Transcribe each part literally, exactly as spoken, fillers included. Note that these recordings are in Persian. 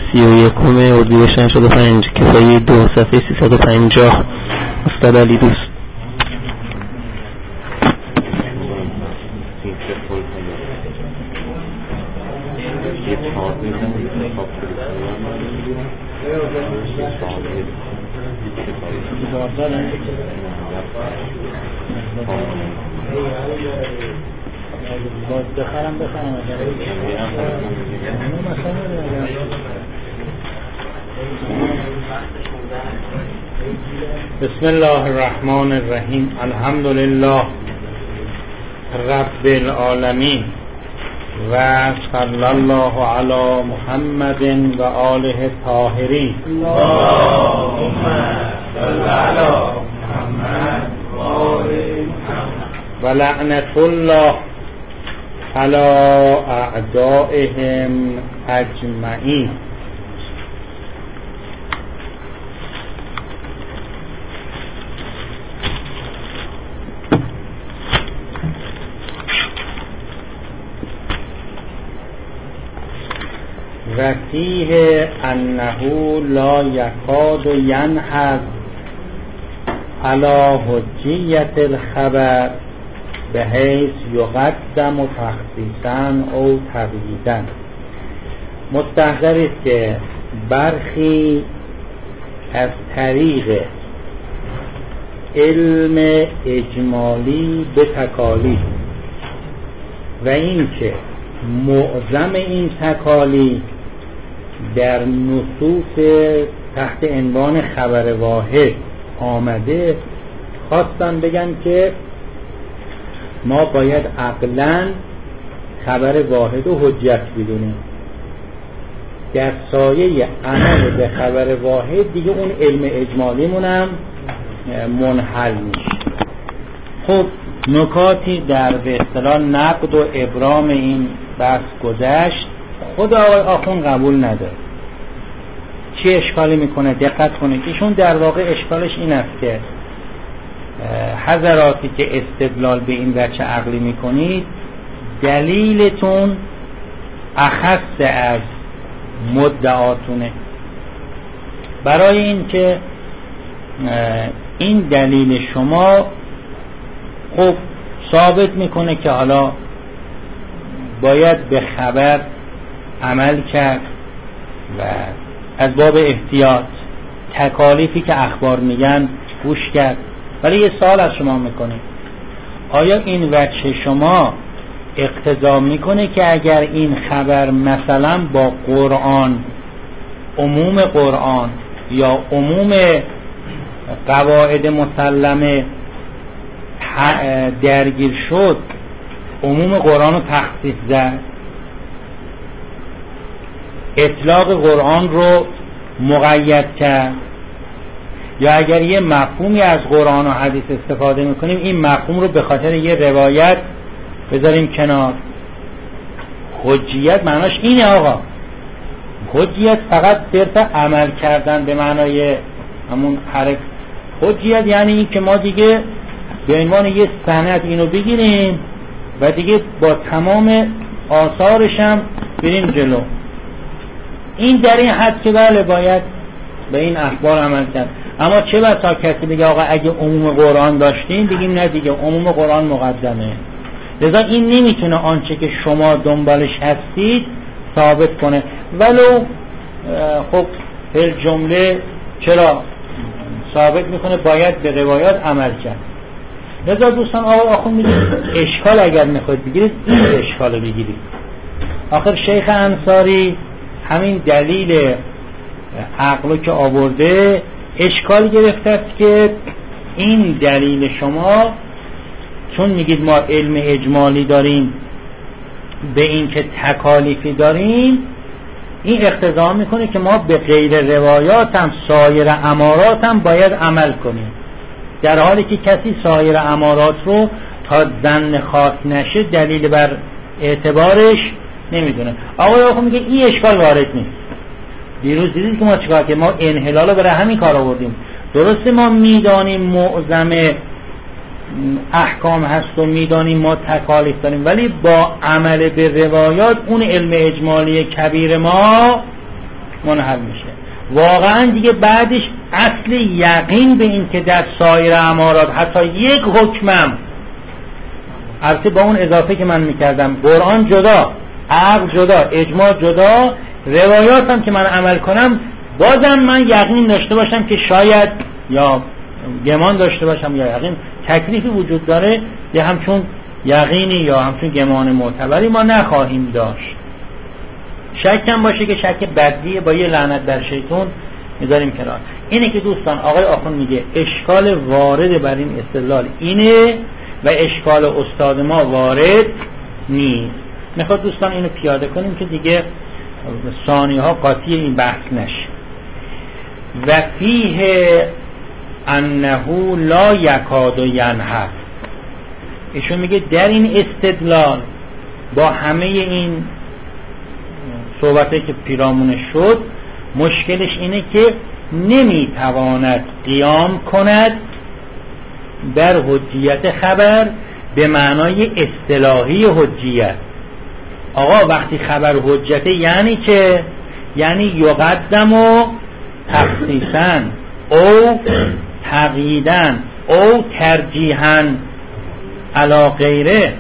سی و یکم اردیبهشت نود و پنج، کفایه دو، صفحه سیصد و پنجاه. استاد علی دوست. بخرم بخرم بسم الله الرحمن الرحیم. الحمد لله رب العالمین و صلی الله علی محمد و آله الطاهرین. اللهم صل علی محمد و آله محمد. و لعنت الله علی اعدائهم اجمعین. و فیه انه لا یکاد ینحض علی حجیت الخبر بحیث یقدم تخصیصا او تقییدا. مستحضر است که برخی از طریق علم اجمالی به تکالیف و این که معظم این تکالیف در نصوص تحت عنوان خبر واحد آمده، خواستن بگن که ما باید عقلاً خبر واحد و حجت بدونیم. در سایه عمل به خبر واحد دیگه اون علم اجمالیمون هم منحل میشه. خب نکاتی در به اصطلاح نقد و ابرام این بحث گذشت. خود آقای آخوند قبول نداره. چی اشکالی میکنه؟ دقت کنید. ایشون در واقع اشکالش این است که حضراتی که استدلال به این وجه عقلی میکنید دلیلتون اخص از مدعاتونه. برای این که این دلیل شما خب ثابت میکنه که حالا باید به خبر عمل کرد و از باب احتیاط تکالیفی که اخبار میگن گوش کرد. ولی یه سوال از شما میکنه، آیا این وجه شما اقتضا میکنه که اگر این خبر مثلا با قرآن، عموم قرآن یا عموم قواعد مسلمه درگیر شد، عموم قرآن رو تخصیص زد، اطلاق قرآن رو مقید کرد، یا اگر یه مفهومی از قرآن و حدیث استفاده میکنیم این مفهوم رو به خاطر یه روایت بذاریم کنار؟ حجیت معناش اینه آقا. حجیت فقط صرف عمل کردن به معنای همون حرف. حجیت یعنی این که ما دیگه به عنوان یه سند اینو بگیریم و دیگه با تمام آثارش هم بریم جلو. این در این حد که بله باید به این اخبار عمل کرد. اما چه بسا کسی بگه آقا اگه عموم قرآن داشتین بگیم نه دیگه عموم قرآن مقدمه. لذا این نمیتونه آنچه که شما دنبالش هستید ثابت کنه، ولو خب هر جمله چرا ثابت میکنه باید به روایات عمل کرد. لذا دوستان آقای آخوند میگه اشکال اگر میخواید بگیرید این اشکال بگیرید. آخر شیخ انصاری همین دلیل عقلو که آورده اشکال گرفته است که این دلیل شما چون میگید ما علم اجمالی داریم به این که تکالیفی داریم، این اقتضا میکنه که ما به غیر روایات هم سایر امارات هم باید عمل کنیم، در حالی که کسی سایر امارات رو تا ظن خاص نشه دلیل بر اعتبارش نمیدونه. آقای آخوند میگه این اشکال وارد نیست. دیروز دیدید که ما چیکار که ما انحلال رو برای همین کار آوردیم. درسته ما میدانیم معظم احکام هست و میدانیم ما تکالیف داریم، ولی با عمل به روایات اون علم اجمالی کبیر ما منحل میشه. واقعا دیگه بعدش اصل یقین به این که در سایر امارات حتی یک حکمم، البته با اون اضافه که من میکردم قرآن جدا، عقل جدا، اجماع جدا، روایاتم که من عمل کنم بازم من یقین داشته باشم که شاید یا گمان داشته باشم یا یقین تکلیفی وجود داره، یا همچون یقینی یا همچون گمان معتبری ما نخواهیم داشت. شکم باشه که شک بدیه با یه لعنت در شیطان میذاریم کنار. اینه که دوستان آقای آخوند میگه اشکال وارد بر این استدلال اینه و اشکال استاد ما وارد نیست. میخواد دوستان اینو پیاده کنیم که دیگه ثانیه ها قاطی این بحث نشه. و فیه انه لا یکاد ینحف. ایشون میگه در این استدلال با همه این صحبته که پیرامونش شد مشکلش اینه که نمیتواند قیام کند بر حجیت خبر به معنای اصطلاحی حجیت. آقا وقتی خبر حجت یعنی که یعنی یقدم و تخصیصا او تقییدن او ترجیحا علی غیره.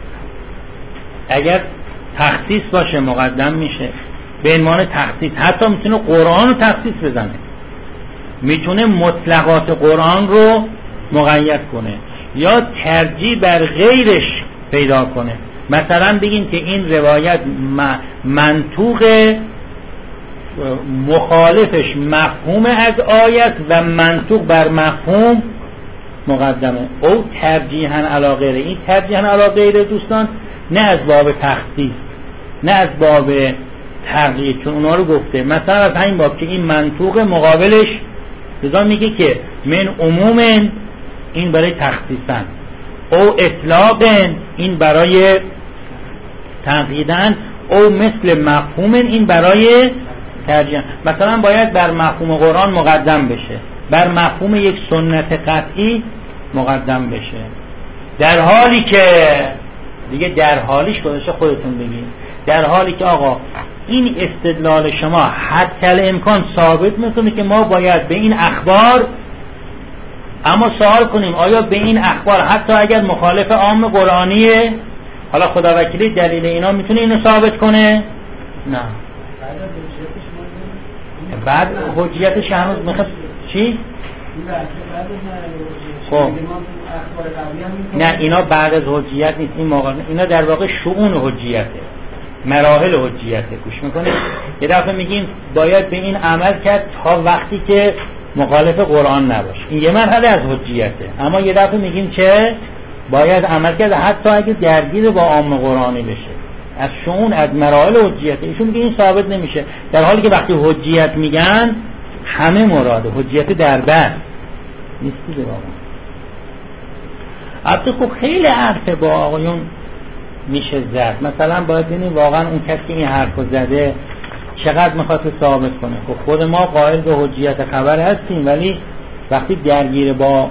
اگر تخصیص باشه مقدم میشه به عنوان تخصیص، حتی میتونه قرآن رو تخصیص بزنه، میتونه مطلقات قرآن رو مقید کنه یا ترجیح بر غیرش پیدا کنه. مثلا بگیم که این روایت منطوق مخالفش مفهوم از آیت و منطوق بر مفهوم مقدمه او ترجیحاً علی غیره. این ترجیحاً علی غیره دوستان نه از باب تخصیص نه از باب تقیید، چون اونا رو گفته مثلا از همین باب که این منطوق مقابلش لذا میگه که من عموم این برای تخصیصن او اطلاق این برای تقییدن او مثل مفهوم این برای ترجیح. مثلا باید بر مفهوم قرآن مقدم بشه، بر مفهوم یک سنت قطعی مقدم بشه، در حالی که دیگه در حالیش گذاشته خودتون بگید، در حالی که آقا این استدلال شما حتی الامکان ثابت میکنه که ما باید به این اخبار، اما سوال کنیم آیا به این اخبار حتی اگر مخالف عام قرآنیه، حالا خدا وکیلی دلیل اینا میتونه اینو ثابت کنه؟ نه. بعد حجیتش هنوز میخواد چی؟ خب نه اینا بعد از حجیت نیست، این موقع اینا در واقع شؤون حجیته، مراحل حجیته. گوش میکنید یه دفعه میگیم باید به این عمل کرد تا وقتی که مخالف قرآن نباشه، این یه مرحله از حجیته. اما یه دفعه میگیم چه باید عمل کرد حتی اگه درگیر با عام قرآنی بشه، از شؤون از مراحل حجیته. ایشون میگه این ثابت نمیشه، در حالی که وقتی حجیت میگن همه مراده حجیت در بر نیستی به واقع. البته خب خیلی حرفه با آقایون میشه زد. مثلا باید ببینیم واقعا اون کسی که این حرفو زده چقدر میخواد ثابت کنه. خب خود ما قائل به حجیت خبر هستیم، ولی وقتی درگیر با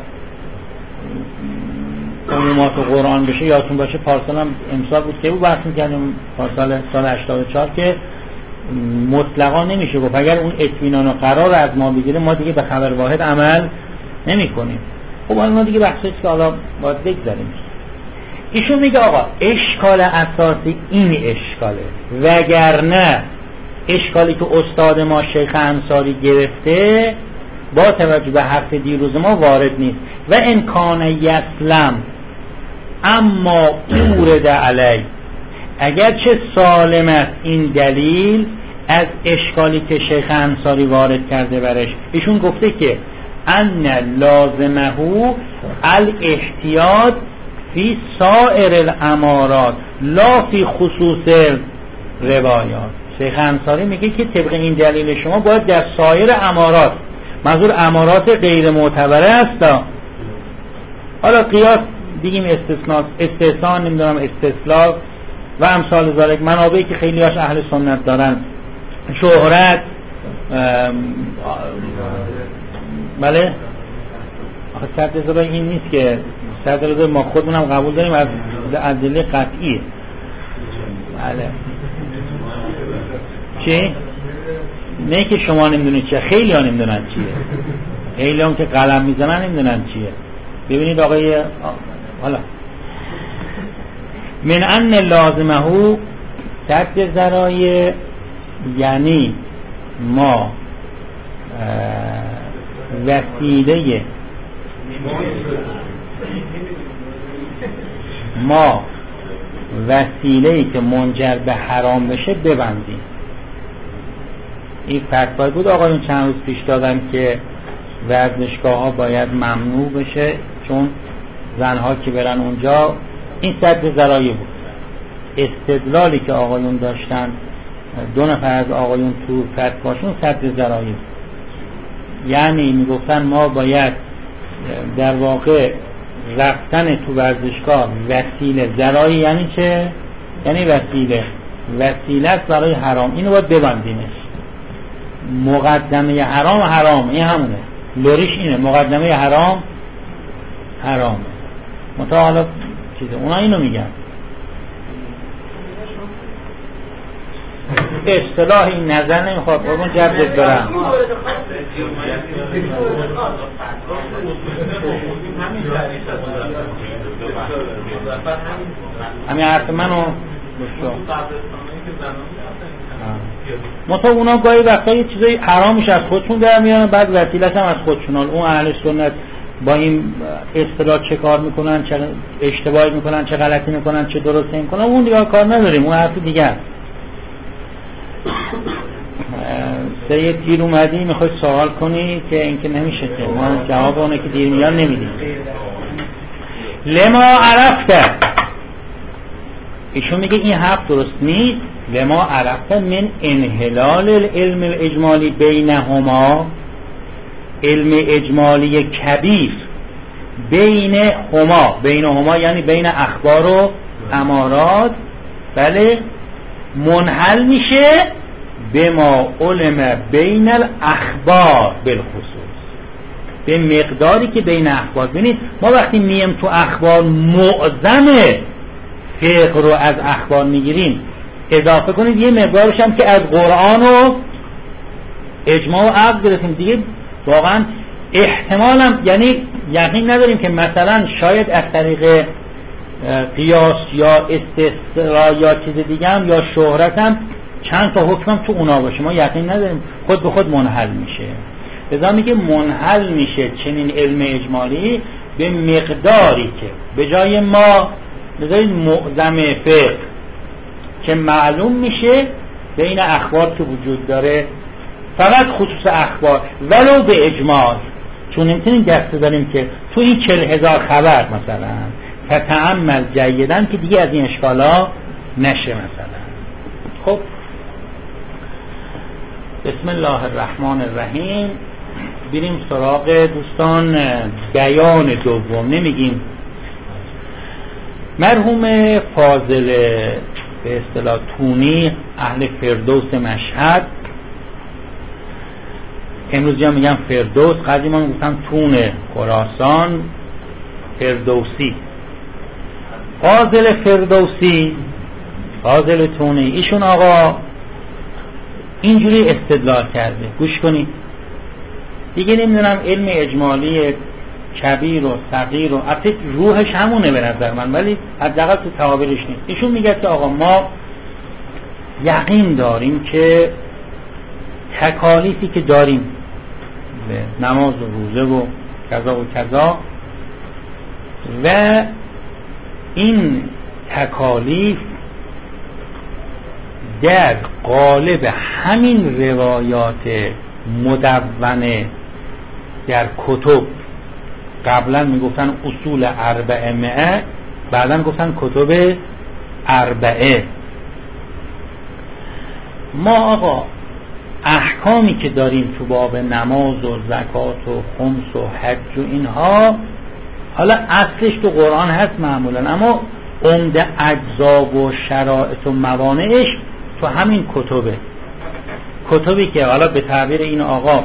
عمومات قرآن بشه، یادتون باشه پارسال هم امسال بود که بود بحث می‌کردیم پارسال سال هشتاد و چهار که مطلقا نمیشه گفت اگر اون اطمینان و قرار از ما بگیره ما دیگه به خبر واحد عمل نمی کنیم. خب ما دیگه بحثی که حالا باید بگذاریم. ایشون میگه آقا اشکال اساسی این اشکاله، وگرنه اشکالی که استاد ما شیخ انصاری گرفته با توجه به حرف دیروز ما وارد نیست. و امکان یسلم اما اورد علی، اگرچه سالم است این دلیل از اشکالی که شیخ انصاری وارد کرده برش. ایشون گفته که ان لازمه الاحتیاط فی سائر الامارات لا فی خصوص روایات. شیخ انصاری میگه که طبق این دلیل شما باید در سایر امارات، منظور امارات غیر معتبره است، حالا قیاس دیگیم استثناء استثناء نمیدونم استثلاث و امثال ذالک، منابعی که خیلی هاش اهل سنت دارن، شهرت، بله آخه صد رضا این نیست که صد رضا ما خودمونم قبول داریم از ادله قطعی. بله چی؟ نه که شما نمیدونید چیه، خیلی ها نمیدونن چیه، خیلی هم که قلم میزنن نمیدونن چیه. ببینید آقای حالا من ان لازمه سد ذرایع، یعنی ما وسیله ما وسیله‌ای که منجر به حرام بشه ببندیم. این فتوایی بود آقایون چند روز پیش دادن که ورزشگاه ها باید ممنوع بشه چون زنها که برن اونجا. این سد ذرایع بود. استدلالی که آقایون داشتن، دو نفر از آقایون تو فتواشون سد ذرایع، یعنی میگفتن ما باید در واقع رفتن تو ورزشگاه وسیله، ذرایع یعنی چه؟ یعنی وسیله، وسیله است برای حرام، اینو باید ببندیمش. مقدمه حرام حرام، این همونه، لوریش اینه، مقدمه حرام حرامه. متا حالا چیزه اونا اینو میگن. اصطلاح این نظر نمیخواد قربون جبرت برم. همین حرف منو متا اونا گاهی وقتا یه چیزای حرامش از خودشون در میارن، بعد وسیله‌اش هم از خودشون. اون اهل سنت با این اصطلاح چه کار میکنن، چه اشتباهی میکنن، چه غلطی میکنن، چه درستی میکنن، اون دیگه کار نداریم، اون حرف دیگه است. سید دیر اومدی میخوای سوال کنی که اینکه نمیشه که ما جواب اونه که دیر میان نمیدیم. لما عرفته، ایشون میگه این حرف درست نیست. لما عرفته من انحلال العلم الاجمالی بینهما، علم اجمالی کبیر بین هما، بین هما یعنی بین اخبار و امارات، بله، منحل میشه به ما علم بین الاخبار بالخصوص، به مقداری که بین اخبار. ببینید ما وقتی میم تو اخبار معظم فقه رو از اخبار میگیریم، اضافه کنید یه مقدارش هم که از قرآن و اجماع و عقل برسیم دیگه. واقعا احتمالم یعنی یقین نداریم که مثلا شاید از طریق قیاس یا استثناء یا چیز دیگه هم یا شهرت هم چند تا حکم تو اونا باشه، ما یقین نداریم، خود به خود منحل میشه. لذا میگه منحل میشه چنین علم اجمالی به مقداری که به جای ما بذارید معظم فقه که معلوم میشه بین اخبار که وجود داره، فقط خصوص اخبار ولو به اجمال، چون نمیتونیم دست داریم که تو این چل هزار خبر مثلا فتعمل جیدن که دیگه از این اشکالا نشه مثلا. خب بسم الله الرحمن الرحیم، بریم سراغ دوستان بیان دوم. نمیگیم مرحوم فاضل به اصطلاح تونی، اهل فردوس مشهد، امروزی هم میگم فردوس، قدیم هم میگفتن تون خراسان، فردوسی. فاضل فردوسی، فاضل تونی، ایشون آقا اینجوری استدلال کرده، گوش کنید دیگه. نمیدونم علم اجمالی کبیر و صغیر و اصلا روحش همونه به نظر من، ولی حداقل تو تعابیرش نیست. ایشون میگه که آقا ما یقین داریم که تکالیفی که داریم به نماز و روزه و کذا و کذا و این تکالیف در قالب همین روایات مدونه در کتب، قبلا میگفتن اصول اربعه مئه، بعدا گفتن کتب اربعه. ما آقا احکامی که داریم تو باب نماز و زکات و خمس و حج و اینها، حالا اصلش تو قرآن هست معمولا، اما عمده اجزا و شرایط و موانعش تو همین کتبه، کتبی که حالا به تعبیر این آقا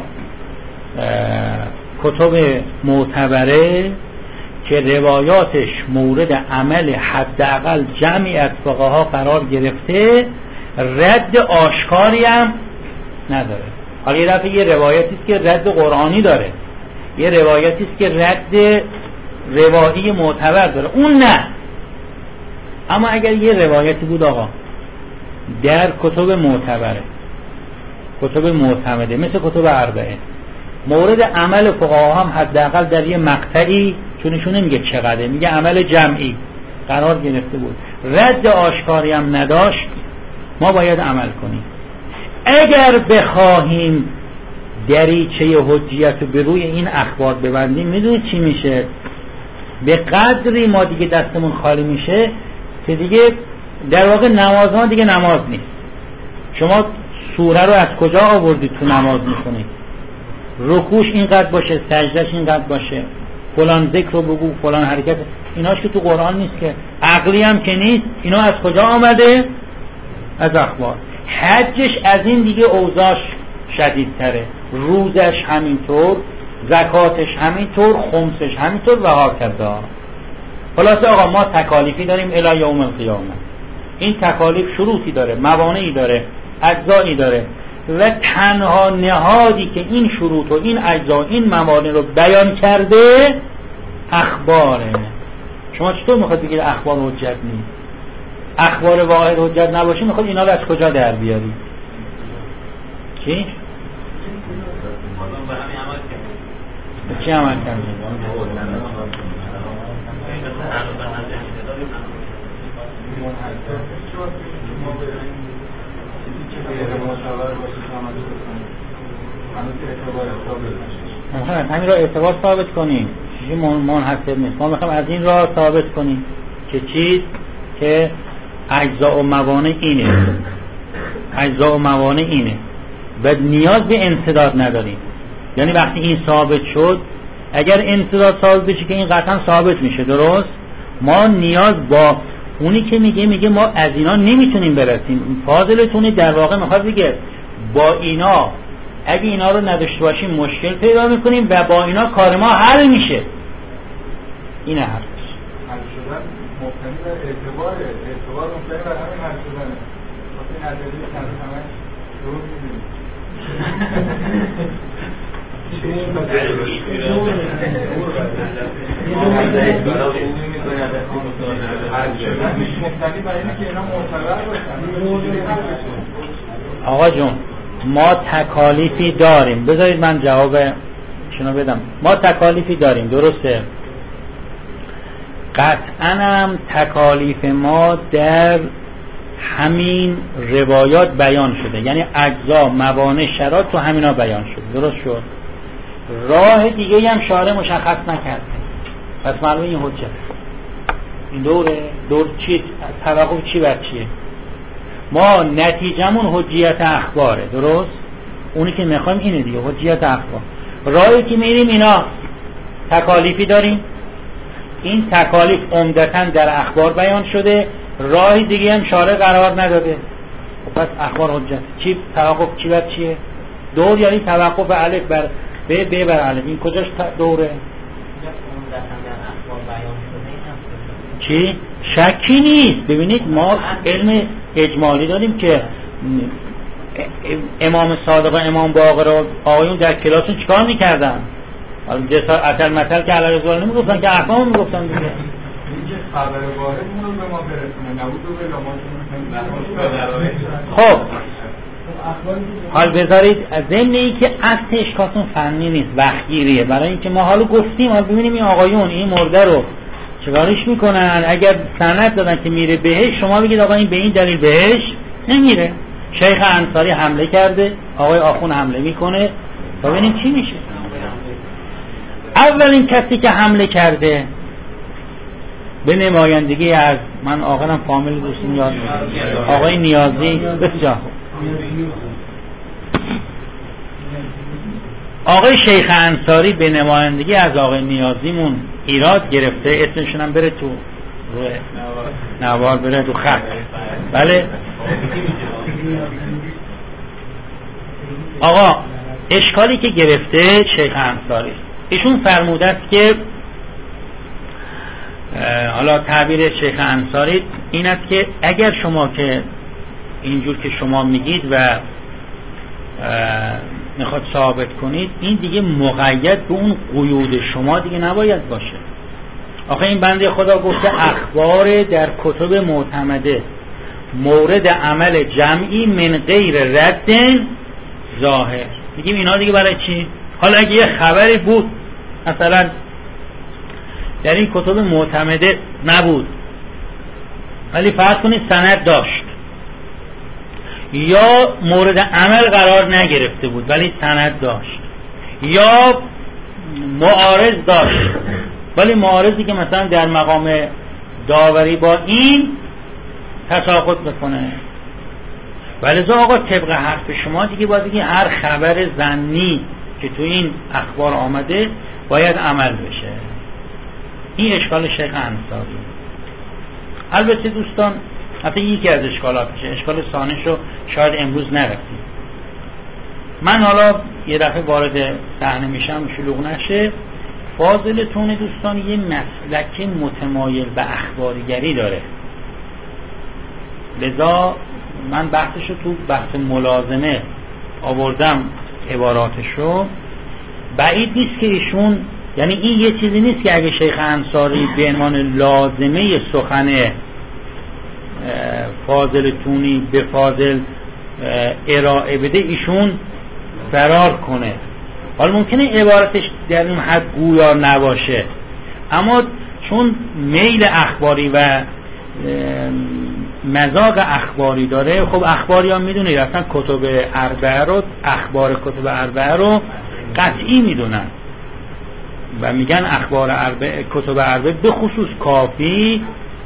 کتب معتبره که روایاتش مورد عمل حداقل جمعی از فقها قرار گرفته، رد آشکاری هم نداره. حالا یه دفعه یه روایتی است که رد قرآنی داره، یه روایتی است که رد روایی معتبر داره، اون نه. اما اگر یه روایتی بود آقا در کتب معتبره، کتب معتمده، مثل کتب اربعه، مورد عمل فقها هم حداقل در یه مقطعی، چون ایشون نمیگه چقدر، میگه عمل جمعی قرار گرفته بود، رد آشکاری هم نداشت، ما باید عمل کنیم. اگر بخواهیم دریچه حجیت رو به روی این اخبار ببندیم، میدونید چی میشه؟ به قدری ما دیگه دستمون خالی میشه که دیگه در واقع نماز ها دیگه نماز نیست. شما سوره رو از کجا آوردید تو نماز میخونید؟ رکوعش اینقدر باشه، سجدهش اینقدر باشه، فلان ذکر رو بگو، فلان حرکت، ایناش که تو قرآن نیست که، عقلی هم که نیست. اینا از کجا آمده؟ از اخبار. حجش از این دیگه اوضاعش شدیدتره، روزش همینطور، زکاتش همینطور، خمسش همینطور و هاکذا. خلاصه آقا ما تکالیفی داریم الی یوم القیامه. این تکالیف شروطی داره، موانعی داره، اجزایی داره و تنها نهادی که این شروط و این اجزا این موانع رو بیان کرده اخباره. شما چطور میخواد بگید اخبار حجت نیست؟ اخبار واحد حجت نباشه، میخواد اینا رو از کجا در بیاری؟ چی؟ چی عمل کردی؟ همین را اعتبار ثابت کنیم، چیزی منحصر نیست. ما میخوایم از این را ثابت کنیم که چیز که اجزا و موانع اینه، اجزا و موانع اینه و نیاز به انسداد نداریم. یعنی وقتی این ثابت شد، اگر انسداد ثابت بشه که این قطعا ثابت میشه، درست؟ ما نیاز با اونی که میگه میگه ما از اینا نمیتونیم برسیم. فاضلتونی در واقع میخواد بگه با اینا اگه اینا رو نداشته باشیم مشکل پیدا میکنیم و با اینا کار ما حل میشه. اینه حرفش. حل شدن مبتنی بر اعتبار، اعتبار مبتنی بر همین حل شدنه. وقتی نظریه چند همه درست میدونیم. آقا جون ما تکالیفی داریم، بذارید من جواب شنو بدم. ما تکالیفی داریم، درسته؟ قطعاً هم تکالیف ما در همین روایات بیان شده، یعنی اجزا، موانع، شرایط تو همینا بیان شده، درست شد؟ راه دیگه هم شارع مشخص نکرده، پس معلومه این حجت. این دوره دور چی توقف چی بر چیه؟ ما نتیجمون حجیت اخباره، درست؟ اونی که میخوایم اینه دیگه، حجیت اخبار. راهی که میریم اینا تکالیفی داریم، این تکالیف عمدتاً در اخبار بیان شده، راهی دیگه هم شارع قرار نداده، پس اخبار حجت. چی توقف چی بر چیه؟ دور یعنی توقف الف بر ب، ب بر الف. این کجاش دوره؟ چی؟ شکی نیست. ببینید ما علم اجمالی داریم که امام صادق و امام باقر و آقایون در کلاسون چیکار میکردن؟ حالا جسار اصل مثل که علی رضوان نمیگفتن که احکام میگفتن دیگه. این که خبر واردمون رو به ما برسونه، نبود رو به خب حال بذارید ضمن این که اصل اشکالتون فنی نیست، وقتگیریه. برای اینکه ما حالا گفتیم، حالا ببینیم این آقایون این مرده رو چیکارش میکنن. اگر سند دادن که میره بهش، شما بگید آقا این به این دلیل بهش نمیره. شیخ انصاری حمله کرده، آقای آخون حمله میکنه، ببینیم چی میشه. اولین کسی که حمله کرده به نمایندگی از من آقایان فامیل دوستون یاد میاد، آقای نیازی. بسیار آقای شیخ انصاری به نمایندگی از آقای نیازیمون ایراد گرفته، اسمشون هم بره تو روی نوار، بره تو خط. بله آقا اشکالی که گرفته شیخ انصاری، ایشون فرموده است که حالا تعبیر شیخ انصاری این است که اگر شما که اینجور که شما میگید و میخواد ثابت کنید، این دیگه مقید به اون قیود شما دیگه نباید باشه. آخه این بنده خدا گفته اخبار در کتب معتمده مورد عمل جمعی من غیر رد ظاهر. میگیم اینا دیگه برای چی؟ حالا اگه یه خبری بود مثلا در این کتب معتمده نبود ولی فرض کنید سند داشت، یا مورد عمل قرار نگرفته بود ولی سند داشت، یا معارض داشت ولی معارضی که مثلا در مقام داوری با این تساقط بکنه، ولذا آقا طبق حرف شما دیگه باید دیگه هر خبر ظنی که تو این اخبار آمده باید عمل بشه. این اشکال شیخ انصاری. البته دوستان حتی یکی از اشکالاتشه، اشکال ثانیش رو شاید امروز نرفتیم. من حالا یه دفعه وارد صحنه میشم شلوغ نشه. فاضلتون دوستان یه مسلک متمایل به اخبارگری داره، لذا من بحثش رو تو بحث ملازمه آوردم عباراتشو. بعید نیست که ایشون، یعنی این یه چیزی نیست که اگه شیخ انصاری به عنوان لازمه سخن فاضلتونی به فاضل ارائه بده ایشون فرار کنه. حالا ممکنه عبارتش در این حد گویا نباشه، اما چون میل اخباری و مذاق اخباری داره، خب اخباری ها میدونه اصلا کتب اربعه رو، اخبار کتب اربعه رو قطعی میدونن و میگن اخبار اربعه، کتب اربعه به خصوص کافی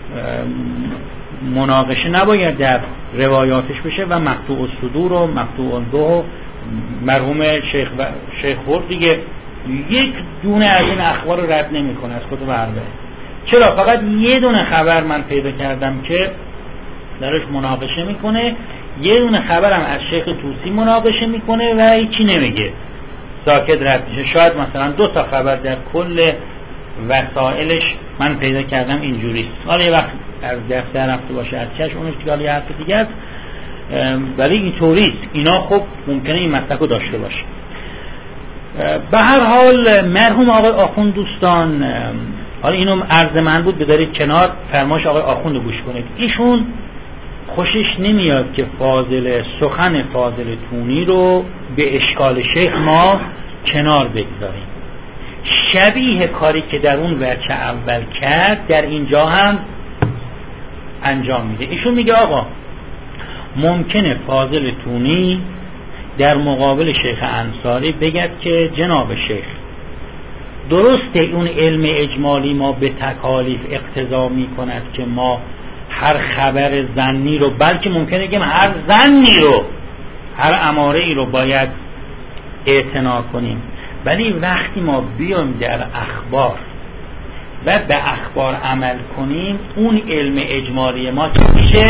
مناقشه نباید در روایاتش بشه و مقطوع الصدور و مقطوع البه مرحوم شیخ و شیخ خورد دیگه یک دونه از این اخبار رو رد نمیکنه از کتب اربعه. چرا؟ فقط یه دونه خبر من پیدا کردم که درش مناقشه میکنه، یه دونه خبرم از شیخ طوسی مناقشه میکنه و هیچی نمیگه، ساکت رد میشه. شاید مثلا دو تا خبر در کل وسائلش من پیدا کردم اینجوری. حالا یه وقت از درس در رفته باشه از چش اونش دیگه یه حرف دیگه است، ولی این طوریست. اینا خب ممکنه این مسلک رو داشته باشه. به هر حال مرحوم آقای آخوند دوستان، حالا اینو عرض من بود بذارید کنار، فرمایش آقای آخوند رو گوش کنید. ایشون خوشش نمیاد که فاضل سخن فاضل تونی رو به اشکال شیخ ما کنار بگذاریم. شبیه کاری که در اون وجه اول کرد در اینجا هم انجام میده. ایشون میگه آقا ممکنه فاضل تونی در مقابل شیخ انصاری بگد که جناب شیخ درسته اون علم اجمالی ما به تکالیف اقتضا میکند که ما هر خبر ظنی رو، بلکه ممکنه که هر ظنی رو، هر اماره ای رو باید اعتنا کنیم، ولی وقتی ما بیایم در اخبار و به اخبار عمل کنیم اون علم اجمالی ما چی میشه؟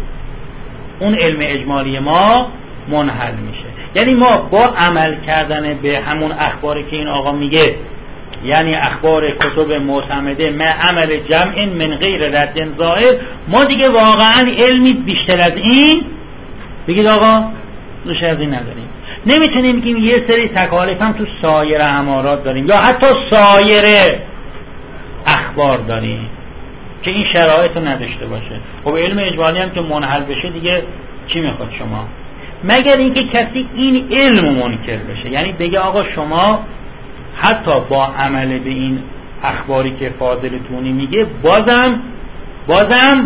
اون علم اجمالی ما منحل میشه. یعنی ما با عمل کردن به همون اخباری که این آقا میگه، یعنی اخبار کتب معتمده من عمل جمع من غیر رد ظاهر، ما دیگه واقعا علمی بیشتر از این بگید آقا دوش از این نداریم. نمیتونیم بگیم یه سری تکالیف هم تو سایر امارات داریم یا حتی سایر اخبار داریم که این شرایط رو نداشته باشه. خب علم اجمالی هم که منحل بشه دیگه چی میخواد شما؟ مگر اینکه کسی این علم منکر بشه، یعنی بگه آقا شما حتی با عمل به این اخباری که فاضل تونی میگه بازم بازم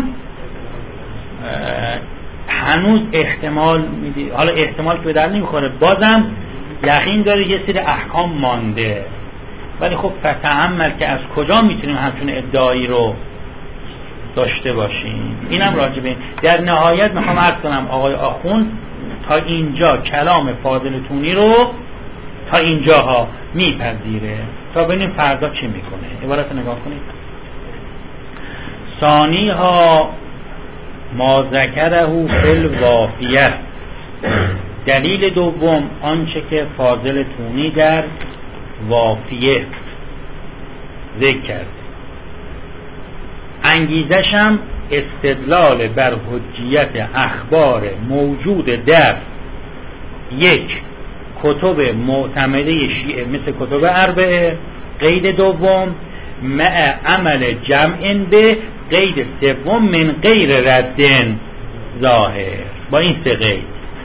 هنوز احتمال میدی، حالا احتمال که به در نمیخوره، بازم یقین داره یه سری احکام مانده. ولی خب فتعمل که از کجا میتونیم همچون ادعایی رو داشته باشیم. اینم راجبه در نهایت میخوام عرض کنم آقای آخوند تا اینجا کلام فاضل تونی رو تا اینجاها میپذیره، تا ببینیم فردا چی میکنه. عبارت نگاه کنید. ثانی ها ما ذکره فی الوافیه، دلیل دوم آنچه که فاضل تونی در وافیه ذکر کرد. انگیزشم استدلال بر حجیت اخبار موجود در یک کتب معتمده شیعه مثل کتب اربعه، قید دوم مع عمل جمع به قید سوم من غیر رد ظاهر. با این سه قید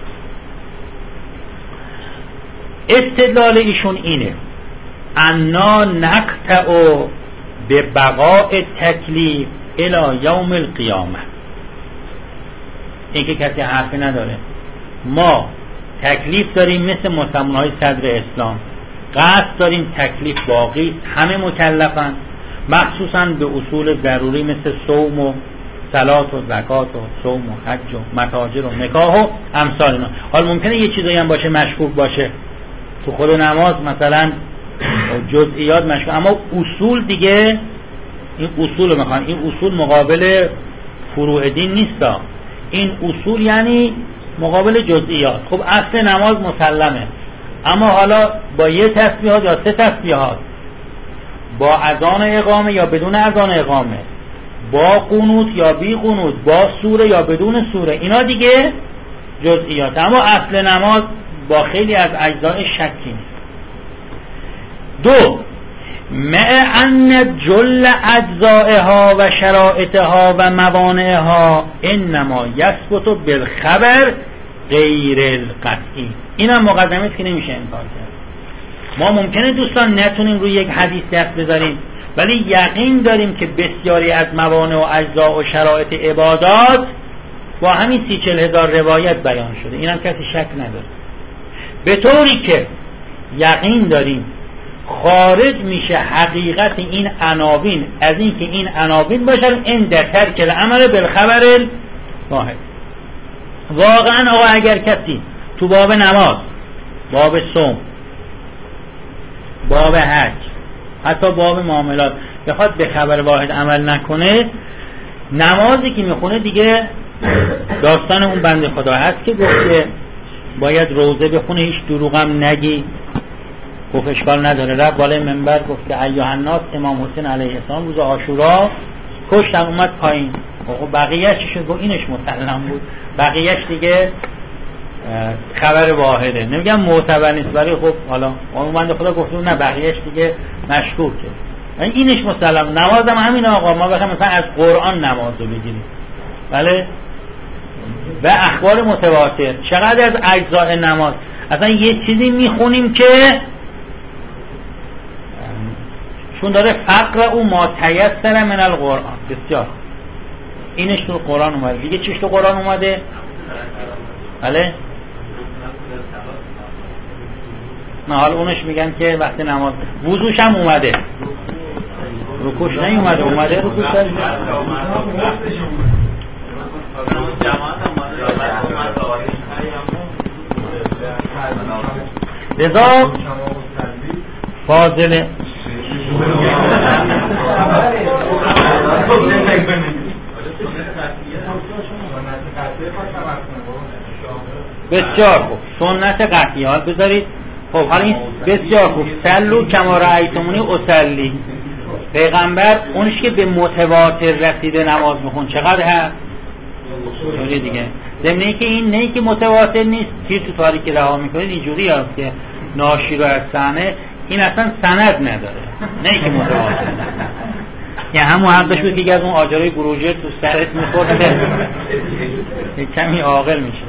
استدلال ایشون اینه انا نقطع به بقاء تکلیف الی یوم القیامه. این که کسی حرفی نداره، ما تکلیف داریم مثل مسلمان‌های صدر اسلام، قصد داریم تکلیف باقی، همه مکلفن، مخصوصا به اصول ضروری مثل صوم و صلات و زکات و صوم و حج و متاجر و نکاح و امثال اینا. حال ممکنه یه چیزایی هم باشه مشکوک باشه تو خود نماز، مثلا جزئیات مشکوک، اما اصول دیگه این اصول رو میخوان. این اصول مقابل فروع دین نیستا، این اصول یعنی مقابل جزئیات. خب اصل نماز مسلمه، اما حالا با یه تسبیحات یا سه تسبیحات، با اذان اقامه یا بدون اذان اقامه، با قنوت یا بی قنوت، با سوره یا بدون سوره، اینا دیگه جزئیات. اما اصل نماز با خیلی از اجزای شکی نیست. دو مع ان جل اجزائها و شرائطها و موانعها انما یثبت بالخبر غیر القطعی. اینم مقدمه است که نمیشه انکار کرد. ما ممکنه دوستان نتونیم روی یک حدیث دست بذاریم، ولی یقین داریم که بسیاری از موانع و اجزا و شرایط عبادات با همین سی چل هزار روایت بیان شده. اینم کسی شک نداره. به طوری که یقین داریم خارج میشه حقیقت این عناوین از این که این عناوین باشن این در ترک العمل بالخبر واحد. واقعا آقا اگر کسی تو باب نماز، باب صوم، باب حج، حتی باب معاملات بخواد به خبر واحد عمل نکنه، نمازی که میخونه دیگه داستان اون بنده خدا هست که گفت که باید روزه بخونه، هیچ دروغم نگی، گفت اشکال نداره. رفت بالای منبر گفت که ایها الناس امام حسین علیه السلام روز عاشورا کشتن، اومد پایین. خب بقیه‌اش چی گفت؟ اینش مسلم بود، بقیه‌اش دیگه خبر واحده. نمیگم معتبر نیست، ولی خب حالا اون بنده خدا گفت نه بقیه‌اش دیگه مشکوکه. یعنی اینش مسلم. نمازم همین آقا، ما بخوام مثلا از قرآن نماز رو بگیریم، بله، و اخبار متواتر، چقدر از اجزاء نماز اصلا یه چیزی میخونیم که چون داره فقر او ما تیسر من القرآن. بسیار اینش تو قرآن اومده دیگه. چیش تو قرآن اومده؟ بله نه، حال اونش میگن که وقتی نماز وضوش هم اومده، رکوش نیومده، اومده رکوش داری لذا فاضل بسیار خوب. سنت قطعی ها بذارید. خب حالا این بسیار خوب. سلو کما رأیتمونی اصلی، پیغمبر اونش که به متواتر رسیده نماز میخون چقدر هست؟ جوری دیگه. ضمن که این نه که متواتر نیست، تیر تو تاریکی رها میکنید اینجوری هست که ناشی رو از صحنه، این اصلا سند نداره، نه که متواتر. یعنی همون حقش بود که از اون آجرای بروجر تو سرت میخورد کمی عاقل میشه.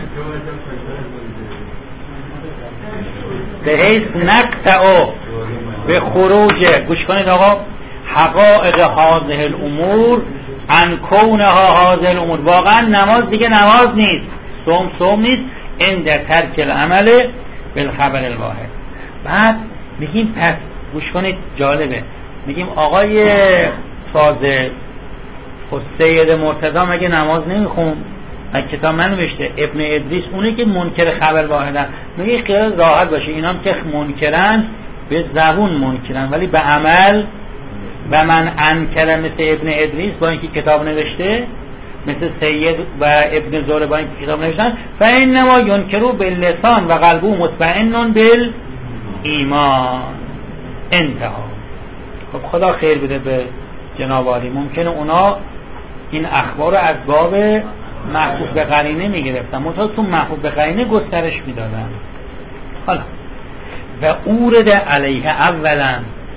به حیث نقطع به خروج، گوش کنید آقا، حقائق هذه الامور ان کونها هذه الامور. واقعا نماز دیگه نماز نیست، صوم صوم نیست، این در ترک العمل بالخبر الواحد. بعد میگیم پس گوش کنید جالبه، میگیم آقای فاضل خود سید مرتضی مگه نماز نمیخون؟ من کتاب من نوشته ابن ادریس اونه که منکر خبر واحدن. میگه خیال راحت باشه، اینام که منکرن به زبون منکرن ولی به عمل و من انکر مثل ابن ادریس با اینکه کتاب نوشته، مثل سید و ابن زوره با اینکه کتاب نوشتن، فانما ینکروا باللسان و قلبه مطمئن بالایمان. انتها. خب خدا خیر بده به جناب عالی. ممکنه اونا این اخبار رو از باب محفوظ به قرینه میگرفتن، منتها تو محفوظ به قرینه گسترش میدادن. حالا و اورد علیه اولا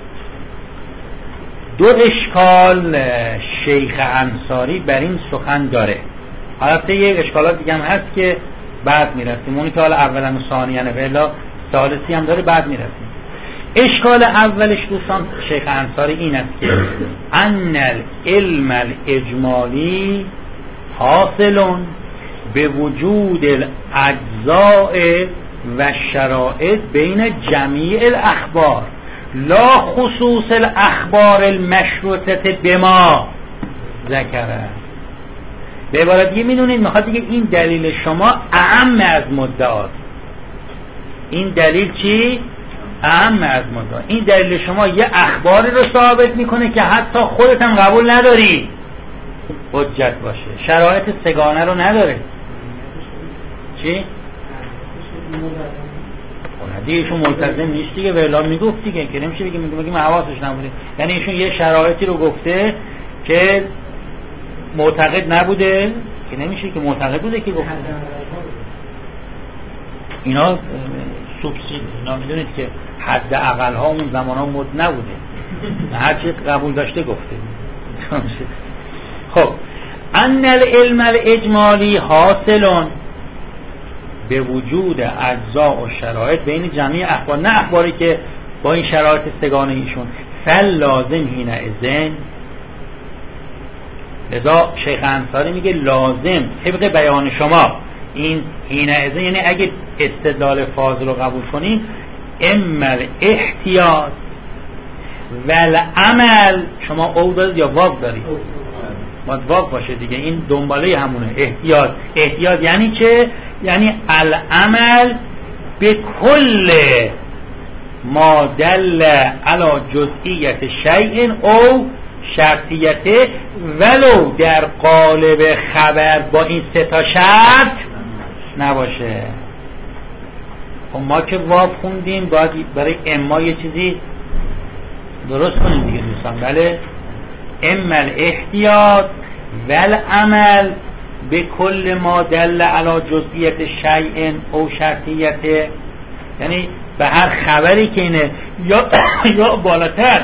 دو اشکال شیخ انصاری بر این سخن داره. البته یک اشکالات دیگه هم هست که بعد میرسیم، اونی که حالا اولا و ثانیا نه ولی ثالثی هم داره بعد میرسیم. اشکال اولش دوستان شیخ انصاری این است که ان العلم الاجمالی حاصل به وجود الاجزاء و شرائط بین جمیع الاخبار لا خصوص الاخبار المشروطه بما ذکره. به عبارت دیگه میدونید میخواد دیگه این دلیل شما اعم از مدعاست. این دلیل چی؟ اعم از مدعا. این دلیل شما یه اخباری رو ثابت میکنه که حتی خودت هم قبول نداری حجت باشه، شرایط سگانه رو نداره. چی؟ دیگه ایشون ملتزم نیست دیگه، ولا میگفت دیگه که نمیشه بگیم میگه میگه حواسش نبوده. یعنی ایشون یه شرایطی رو گفته که معتقد نبوده، که نمیشه که معتقد بوده که گفته. اینا سوبسید، اینا میدونید که حد اقل ها اون زمان ها مد نبوده، هر چی قبول داشته گفته. خب ان العلم الاجمالی حاصلون به وجود اجزا و شرایط بین جمعی اخبار، نه اخباری که با این شرایط سگانه ایشون، فل لازم هینه ازن. لذا شیخ انصاری میگه لازم طبق بیان شما این هینه ازن، یعنی اگه استدلال فاضل رو قبول کنیم، امر احتیاط ول عمل، شما او دارید یا واو دارید؟ باید واو باشه دیگه، این دنباله همونه. احتیاط، احتیاط یعنی چه؟ یعنی العمل به کل ما دل علی جزئیت شیء او شرطیته ولو در قالب خبر با این سه تا شرط نباشه. خب ما که واو خوندیم باید برای اما یه چیزی درست کنیم دیگه دوستان. بله، اما الاحتیاط والعمل به کل ما دل علی جزئیت شیء او شرطیته، یعنی به هر خبری که اینه یا یا بالاتر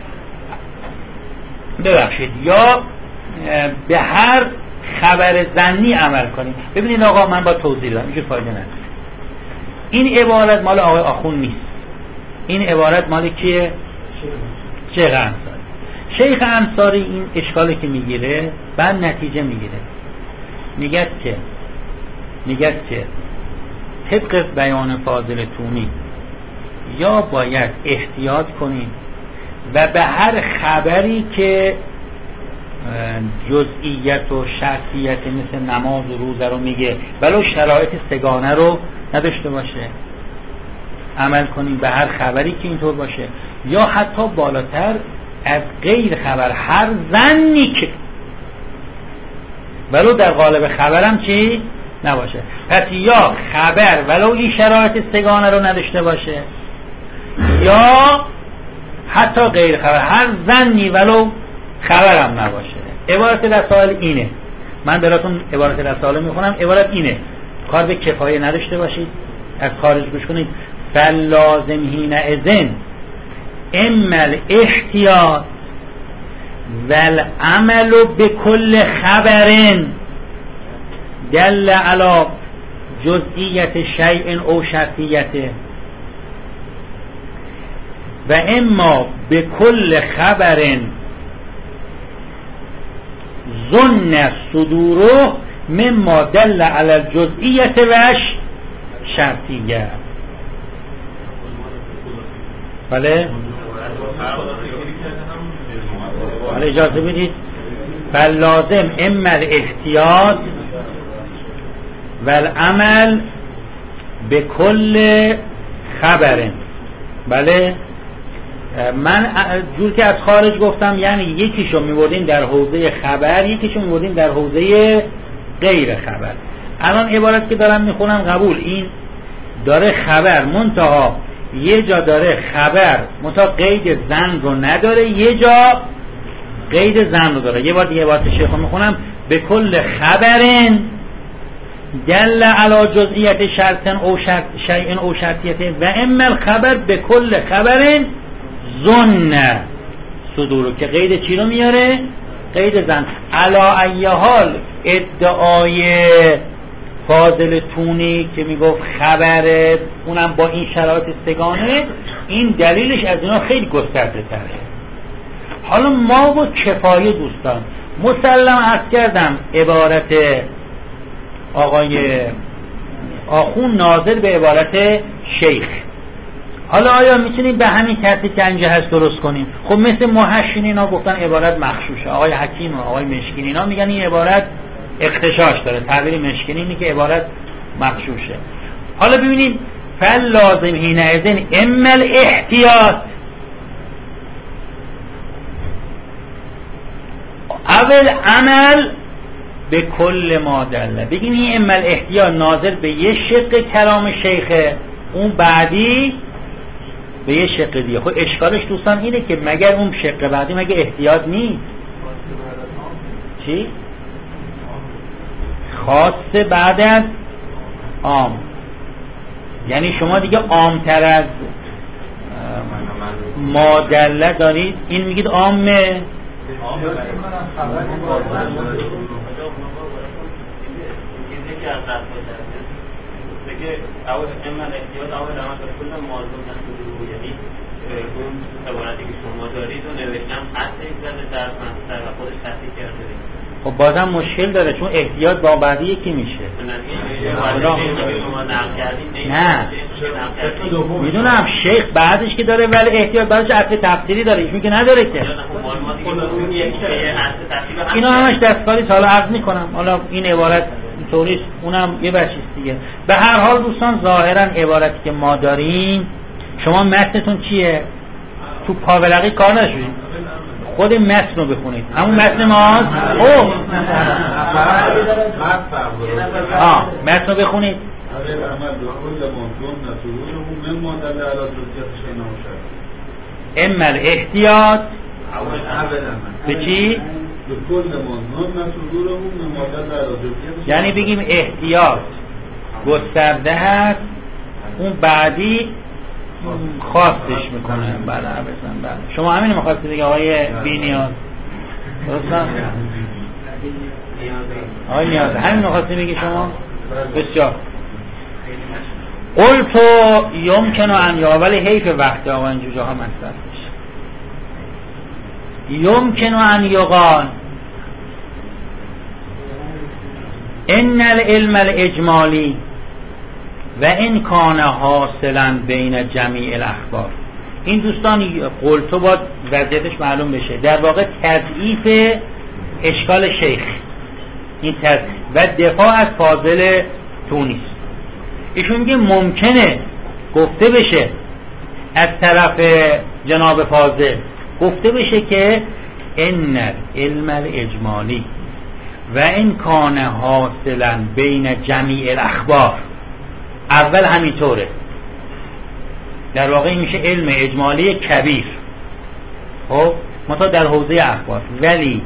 ببخشید یا به هر خبر ظنی عمل کنیم. ببینید آقا من با توضیح دادم اینجور فایده نداره. این عبارت مال آقای آخون نیست، این عبارت مال کیه؟ شیخ انصاری. شیخ انصاری این اشکالی که میگیره بعد نتیجه میگیره، میگه که میگه که طبق بیان فاضل تونی یا باید احتیاط کنیم و به هر خبری که جزئیت و شرطیت مثل نماز و روزه رو میگه ولو شرایط سگانه رو نداشته باشه عمل کنیم به هر خبری که اینطور باشه، یا حتی بالاتر از غیر خبر هر ظنی که ولو در قالب خبرم چی نباشه. پس یا خبر ولو این شرایط سگانه رو نداشته باشه یا حتی غیر خبر هر ظنی ولو خبرم نباشه. عبارت رسائل اینه، من براتون عبارت رسائل میخونم. عبارت اینه، کار به کفایه نداشته باشید، از خارج گوش کنید. فلازم هینه ازن اما الاحتیاط والعمل بكل خبر دل على جزئیت شیء او شرطیته و اما بكل خبر ظن صدوره مما دل على الجزئیت و شرطیه. بله حالا اجازه بدید. فلازم اما الاحتیاط والعمل به کل خبر. بله من جور که از خارج گفتم یعنی یکیشو میبردیم در حوزه خبر، یکیشو میبردیم در حوزه غیر خبر. الان عبارت که دارم میخونم قبول، این داره خبر منتها یه جا داره خبر منتها قید زن رو نداره، یه جا قید زن رو داره. یه بار دیگه عبارت شیخ رو میخونم. به کل خبرن دل علی جزئیت شرط او شرط شیء او شرطیت و اما الخبر به کل خبر ظن صدور که قید چی رو میاره؟ قید زن. علا ای حال ادعای فاضل تونی که میگفت خبره اونم با این شرایط سگانه، این دلیلش از اینا خیلی گسترده تره. حالا ما با کفایه دوستان مسلم عرض کردم عبارت آقای آخون ناظر به عبارت شیخ. حالا آیا میتونیم به همین ترتیب که اینجا هست درست کنیم؟ خب مثل محشین اینا گفتن عبارت مخشوشه، آقای حکیم و آقای مشکین اینا میگن این عبارت اختشاش داره، تعبیر مشکین اینه که عبارت مخشوشه. حالا ببینیم فل لازم هینه ازن اما الاحتیاط اول عمل به کل ما دله. بگیم این اما الاحتیاط ناظر به یه شق کلام شیخه، اون بعدی به یه شق دیگه. خب اشکالش دوستان اینه که مگر اون شق بعدی مگه احتیاط نیست؟ چی؟ خاص بعد از عام، یعنی شما دیگه عامتر از مادله دارید، این میگید عامه. که اول اما احتیاط اول عمل به کل موضوع نسوده، یعنی اون عبارتی که شما دارید و نوشتم حتی یک زده در مصدر و خودش تصدیق کرده. خب بازم مشکل داره چون احتیاط با بعدی یکی میشه. نه میدونم شیخ بعدش که داره ولی احتیاط بعدش اصل تفسیری داره، ایشون که نداره که. اینا همش دستکاری حالا عرض میکنم. حالا این عبارت اینطوریست، اونم یه بچیست دیگه. به هر حال دوستان ظاهرا عبارتی که ما داریم، شما متنتون چیه؟ تو پاولقی کار نشوید، خود متن رو بخونید. همون متن ماست. اوه آه متن رو بخونید. اما الاحتیاط به چی؟ یعنی بگیم احتیاط گسترده هست، اون بعدی خواستش میکنه. بله بسن بله. شما همین میخواستید دیگه آقای بینیاز، درسته؟ آقای نیاز همین میخواستید بگی شما؟ بسیار. قلتو یمکنو ان یا، ولی حیف وقت آقا اینجور جاها مصرف بشه. یمکنو ان یقال ان العلم الاجمالی و این کان حاصلا بین جمیع الاخبار. این دوستان قلتو باید وضعیتش معلوم بشه، در واقع تضعیف اشکال شیخ این تضعیف و دفاع از فاضل تونیس. ایشون میگه ممکنه گفته بشه از طرف جناب فاضل گفته بشه که ان علم الاجمالی و این کان حاصلا بین جمیع الاخبار. اول همینطوره، در واقع میشه علم اجمالی کبیر، خب مثلا در حوزه اخبار. ولی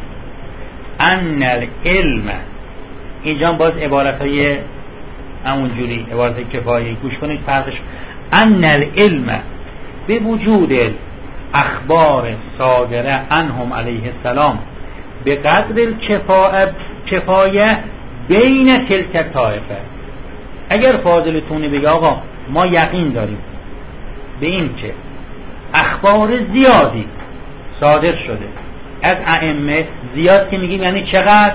ان العلم اینجا باز عبارت های همونجوری عبارت کفایه گوش کنید فرقش. ان العلم به وجود اخبار صادره عنهم علیه السلام به قدر کفایه بین تلک طایفه. اگر فاضل تونی بگه آقا ما یقین داریم به این که اخبار زیادی صادر شده از ائمه، زیاد که میگیم یعنی چقدر؟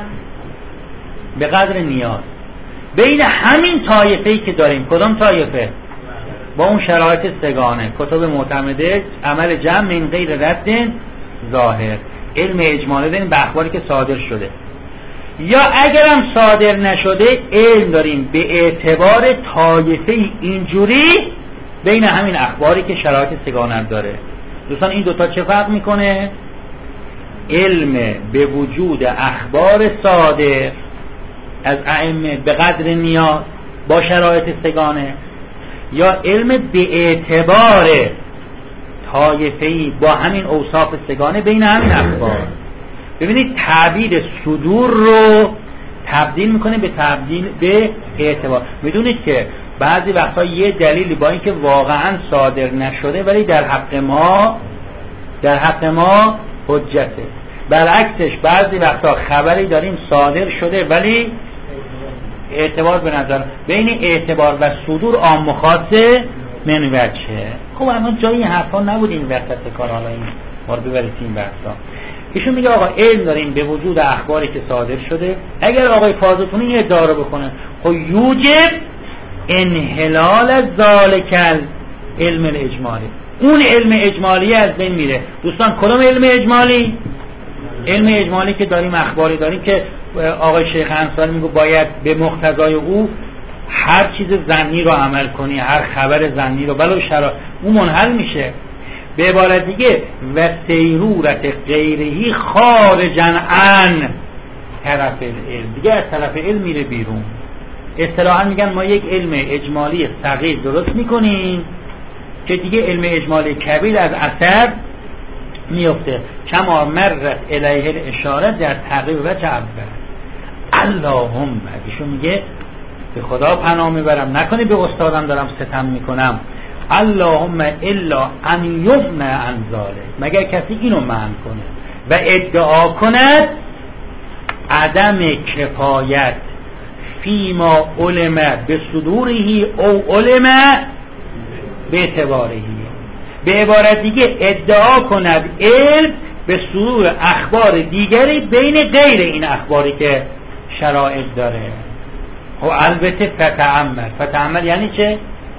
به قدر نیاز. بین همین طایفه‌ای که داریم، کدام طایفه؟ با اون شرایط سگانه، کتب معتمده، عمل جمع من غیر رد ظاهر، علم اجمالی داریم به اخباری که صادر شده. یا اگرم صادر نشده علم داریم به اعتبار طایفه اینجوری بین همین اخباری که شرایط سگانه داره. دوستان این دوتا چه فرق میکنه؟ علم به وجود اخبار صادر از ائمه به قدر نیاز با شرایط سگانه، یا علم به اعتبار طایفه‌ای با همین اوصاف سگانه بین همین اخبار. ببینید تعبیر صدور رو تبدیل میکنه به تبدیل به اعتبار. میدونید که بعضی وقتا یه دلیلی با اینکه واقعا صادر نشده ولی در حق ما در حق ما حجته. برعکسش بعضی وقتا خبری داریم صادر شده ولی اعتبار به نظر بین اعتبار و صدور عام و خاصه من وجهه. خب اما جایی این حرفا نبود این وقت کار. حالا این ما رو ببرید این بحثا. ایشون میگه آقا علم داریم به وجود اخباری که صادر شده. اگر آقای فاضل‌پور این ادعا رو بکنه خب یوجب انحلال ذالک علم الاجمالی، اون علم اجمالی از بین میره. دوستان کدوم علم اجمالی؟ علم اجمالی که داریم اخباری داریم که آقای شیخ انصاری میگه باید به مقتضای او هر چیز ظنی رو عمل کنی، هر خبر ظنی رو بلو شرا اون منحل میشه. به عبارت دیگه و سیرورت غیرهی خارجاً عن طرف علم، دیگه از طرف علم میره بیرون. اصطلاحاً میگن ما یک علم اجمالی صغیر درست میکنیم که دیگه علم اجمالی کبیر از اثر میفته. کما مرت الیه الاشاره در تقریب و جعبه. اللهم ایشون میگه به خدا پناه میبرم نکنی به استادم دارم ستم میکنم. اللهم الا ان یفنى عن ذلک، مگر کسی اینو منع کنه و ادعا کند عدم کفایت فیما علم به صدورهی او علم به اعتبارهی. به عبارت دیگه ادعا کند علم به صدور اخبار دیگری بین غیر این اخباری که شرایط داره. و البته فتعمل، فتعمل یعنی چه؟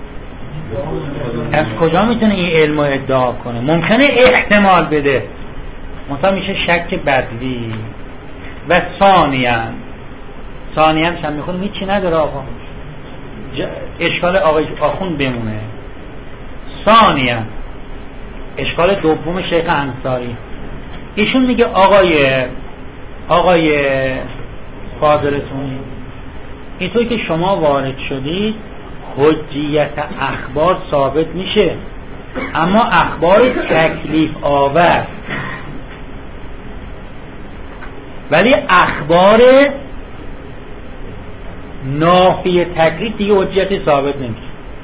از کجا میتونه این علم رو ادعا کنه؟ ممکنه احتمال بده، مثلا میشه شک بدوی. و ثانیاً ثانیاً هم میخونیم هیچی نداره آقا، اشکال آقای آخوند بمونه. ثانیاً اشکال دوم شیخ انصاری، ایشون میگه آقای آقای فاضلتونی اینطوری که شما وارد شدید حجیت اخبار ثابت میشه، اما اخبار تکلیف آور، ولی اخبار نافی تکلیف دیگه حجیت ثابت نمیشه.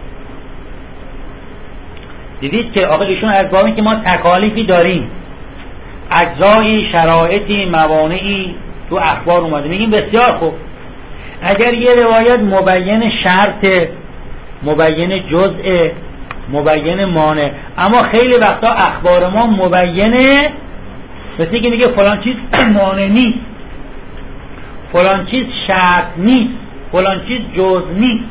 دیدید که آقا ایشون از بابی که ما تکالیفی داریم، اجزایی، شرایطی، موانعی تو اخبار اومده، میگیم بسیار خوب. اگر یه روایت مبین شرط، مبین جزء، مبین مانع، اما خیلی وقتا اخبار ما مبینه، مثل که میگه فلان چیز مانع نیست، فلان چیز شرط نیست، فلان چیز جزء نیست،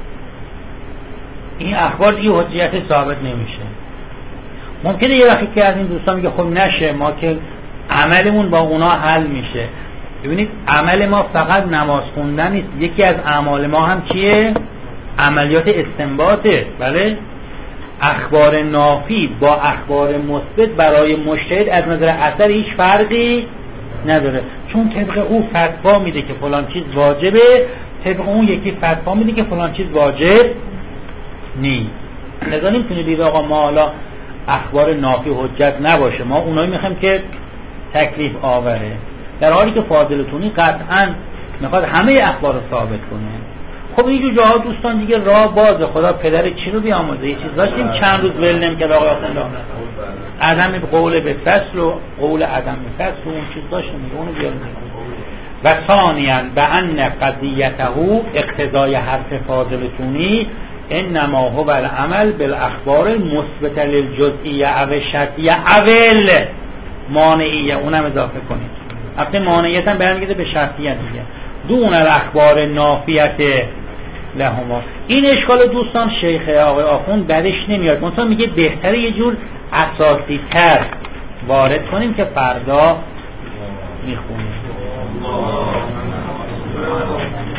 این اخبار دیگه حجیت ثابت نمیشه. ممکنه یه وقتی که از این دوستان میگه خب نشه، ما که عملمون با اونا حل میشه. ببینید عمل ما فقط نماز خوندن نیست، یکی از اعمال ما هم چیه؟ عملیات استنباطه. بله، اخبار نافی با اخبار مثبت برای مجتهد از نظر اثر هیچ فرقی نداره، چون طبق او فتوا میده که فلان چیز واجبه، طبق اون یکی فتوا میده که فلان چیز واجب نیست. لذا نمیتونه بگه آقا ما حالا اخبار نافی حجت نباشه، ما اونایی میخوایم که تکلیف آوره، در حالی که فاضلتونی قطعا میخواد همه اخبار رو ثابت کنه. خب اینجور جاها دوستان دیگه راه بازه، خدا پدر چی رو بیاموزه. یه چیز داشتیم چند روز ول نمی‌کرد آقای آخوند، عدم قول به فصل و قول عدم به فصل و اون چیز داشتیم میگه اونو بیاریم. و ثانیاً به ان قضیته اقتضای حرف فاضلتونی انما هو العمل بالاخبار المثبت للجزئیه او شرطیه اول مانعیه، اونم اضافه کنید. البته مانعیت هم برمیگرده به شرطیه دیگه. دون الاخبار نافیت لهما. این اشکال دوستان شیخ آقای آخوند درش نمیاد، مثلا میگه بهتره یه جور اساسی تر وارد کنیم که فردا میخونیم.